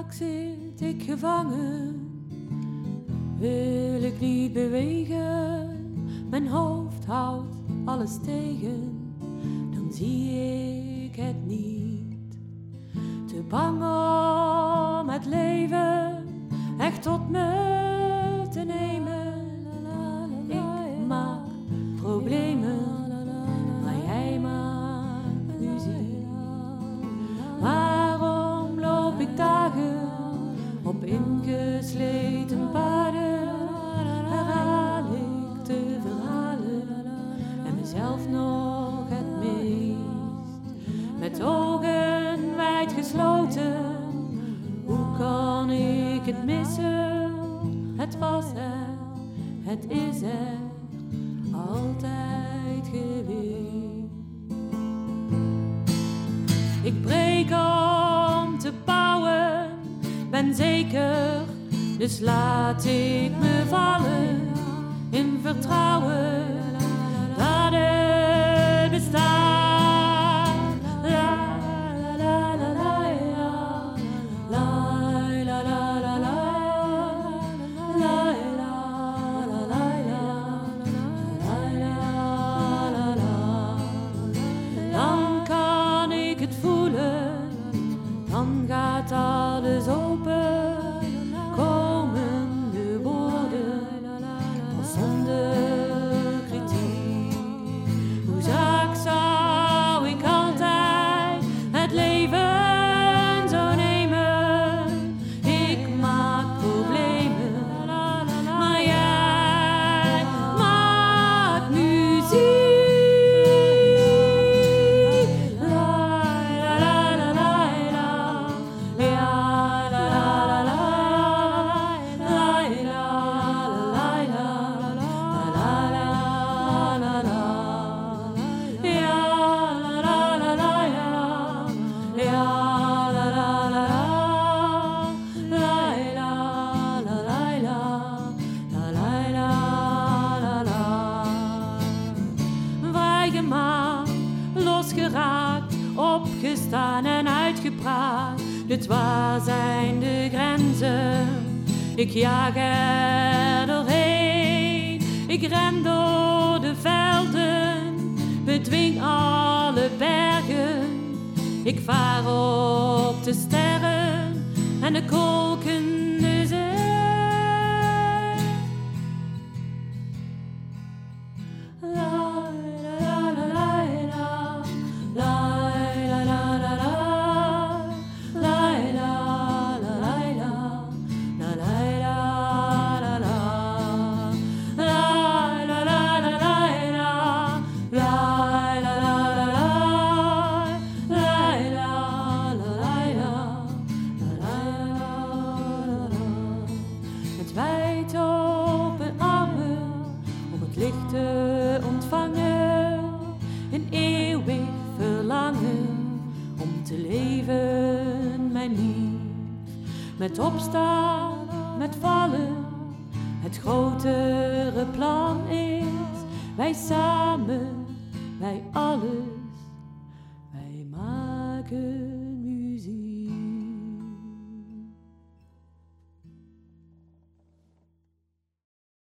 Vaak zit ik gevangen, wil ik niet bewegen. Mijn hoofd houdt alles tegen, dan zie ik het niet. Te bang om het leven echt tot me te nemen. Ik maak problemen, maar jij maakt muziek. Waarom loop ik dagen op ingesleten paden? Herhaal ik de verhalen en mezelf nog het meest. Met ogen wijd gesloten, hoe kan ik het missen? Het was er, het is er, altijd geweest. Ik breek om te bouwen, ben zeker, dus laat ik me vallen in vertrouwen dat het bestaat. Dan kan ik het voelen, dan gaat alles open, komen de woorden als zonder kritiek. Hoe zaak zou ik altijd het leven zo nemen? Ik maak problemen, maar jij maakt muziek. Losgeraakt, opgestaan en uitgepraat. Dus waar zijn de grenzen? Ik jaag er doorheen. Ik ren door de velden, bedwing alle bergen. Ik vaar op de sterren en de kolkende zee. Wijd open armen om het licht te ontvangen. Een eeuwig verlangen om te leven, mijn lief. Met opstaan, met vallen, het grotere plan is wij samen, wij allen.